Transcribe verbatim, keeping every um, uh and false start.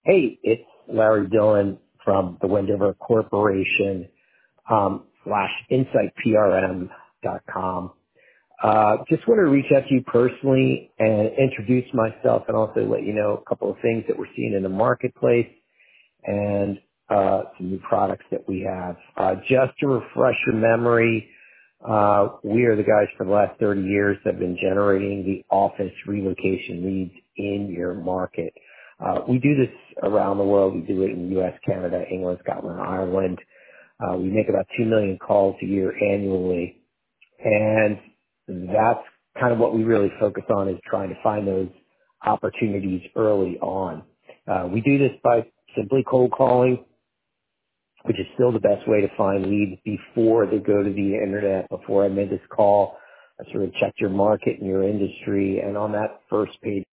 Hey, it's Larry Dillon from the Wendover Corporation, um, slash insight P R M dot com. Uh, just want to reach out to you personally and introduce myself and also let you know a couple of things that we're seeing in the marketplace and uh, some new products that we have. Uh, just to refresh your memory, uh, we are the guys for the last thirty years that have been generating the office relocation leads in your market. Uh, we do this around the world. We do it in the U S, Canada, England, Scotland, Ireland. Uh, we make about two million calls a year annually. And that's kind of what we really focus on, is trying to find those opportunities early on. Uh, we do this by simply cold calling, which is still the best way to find leads before they go to the internet. Before I made this call, I sort of checked your market and your industry, and on that first page